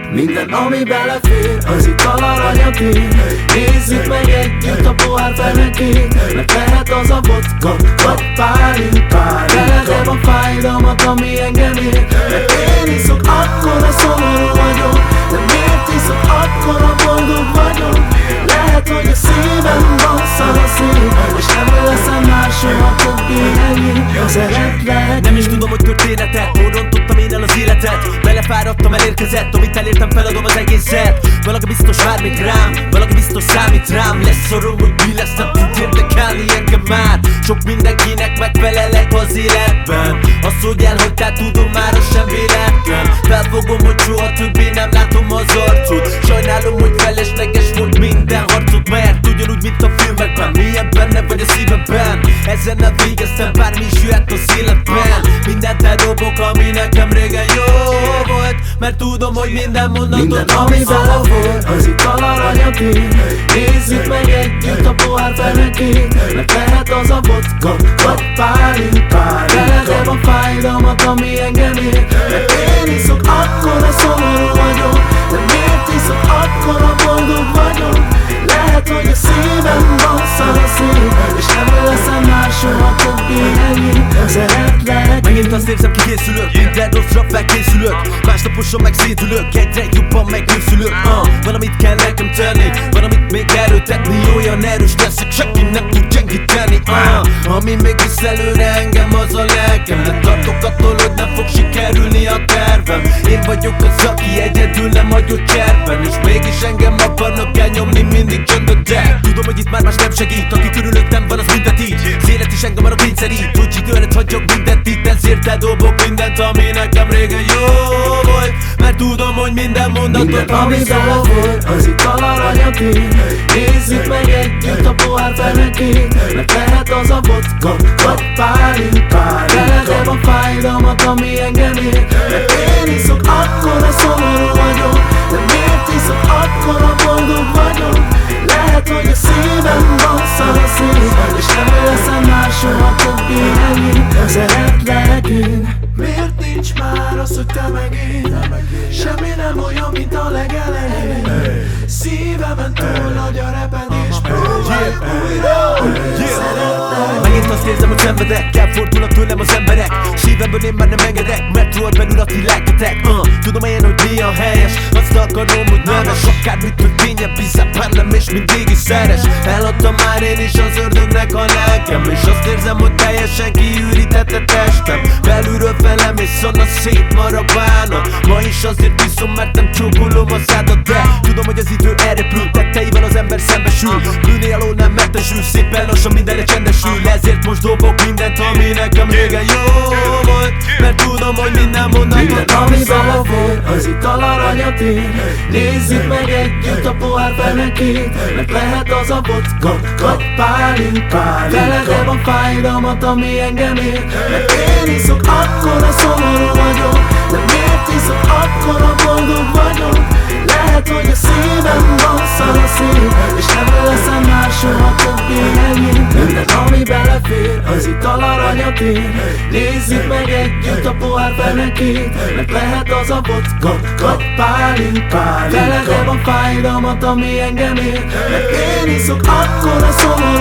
Minden, ami belefér, az ital aranyatén. Nézzük meg együtt a pohár fenekét, mert lehet az a vodka, vagy pálinka. Veled a fájdalmat, ami engem ér, mert én iszok, akkor a szomorú vagyok. De miért iszok, akkor a boldog vagyok? Lehet, hogy a szívem van szanaszél, és nem leszem már soha többé ennyi. Szeretlek. Nem is tudom, hogy történetet, hol rontottam én el az életet. Belefáradtam, elérkezett, amit elértem, feladom az egészet. Valaki biztos vár még rám, valaki biztos számít rám. Lesz szorom, hogy mi lesz, nem tud érdekelni engem már. Sok mindenkinek megfelelek az életben. Azt, hogy elhagytál, tudom már, az sem véletlen. Felfogom, hogy soha többé nem látom az arcot. Sajnálom, hogy felesleges volt minden harcot, mert ugyanúgy, mint a filmekben, milyen benne vagy a szívemben. Ezen nem végeztem, bármi is jöhet az életben. Mindent eldobok, ami nekem régen jó volt, mert tudom, hogy minden mondatot minden, ami belefér, az ital aranyatén. Nézzük meg együtt a pohár fenekét, mert lehet az a vodka, vagy pálinka. Veled a fájdalmat, ami engem ér, mert én iszok, akkor a szomorú vagyok. De miért iszok, akkor a boldog vagyok? Lehet, hogy a szívem van szanaszél, és nem leszem már soha többé ennyi. Szeretlek. Megint azt érzem, kikészülök, minden rosszra felkészülök. Másnaposan meg szédülök, egyre jobban megnőszülök. Valamit kell nekem tenni, valamit még erőtetni. Olyan erős leszek, senki nem tud gyengíteni. Ami még visz előre engem, az a lelkem. De tartok attól, hogy nem fog sikerülni a tervem. Én vagyok az, aki egyedül nem hagyott cserben, és mégis engem akarnak elnyomni mindig csöndben. De tudom, hogy itt már más nem segít, aki körülöttem van, az mindent így. Az élet is engem arra kényszerít, hogy időret hagyjak mindent itt. Ezért eldobok mindent, ami nekem régen jó volt, mert tudom, hogy minden mondatot minden, ami belefér, az ital aranyatén. Nézzük meg együtt a pohár fenekét, mert lehet az a vodka, vagy pálinka. Veled a fájdalmat, ami engem ér, mert én iszok, akkor a szomorú vagyok. De miért iszok, akkor a boldog vagyok? Lehet, hogy a szívem van szanaszél, és nem leszem már soha többé ennyi. Szeretlek én. Miért nincs már az, hogy te meg én? Semmi nem olyan, mint a legelején. Szívemen túl nagy a repedés, próbálj újra. Szeretlek. Megint azt érzem, hogy szenvedek, elfordulnak tőlem az emberek. Szívemből én már nem engedek, mert rohadt belül a ti lelketek. Tudom én, hogy mi a helyes, azt akarom, hogy nemes. Akármit történjen, bízzál bennem, és mindig is szeres. Eladtam már én is az ördögnek a lelkem, és azt érzem, hogy teljesen kiürített a testem. Belülről felem és szét marad bánat. Ma is azért viszom, mert nem csókolom a szádat. De tudom, hogy az idő elrepül, tetteivel az ember szembesül. Bűné alól nem mentesül, szépen lassan mindenre csendesül. Ezért most dobok mindent, ami nekem régen jó volt, mert tudom, hogy minden mondatot minden, ami belefér, az ital aranyatén. Nézzük meg együtt a pohár fenekét, mert lehet az a vodka, vagy pálinka. Veled a fájdalmat, ami engem ér, mert én iszok, akkor a szomorú vagyok. De miért iszok, akkor a boldog vagyok? Lehet, hogy a szívem van szanaszél, és nem leszem már soha többé ennyi. Minden, ami belefér, az ital aranyatén. Nézzük meg együtt a pohár fenekét, mert lehet az a vodka, vagy pálinka. Veled a fájdalmat, ami engem ér, mert én iszok, akkor a szomorú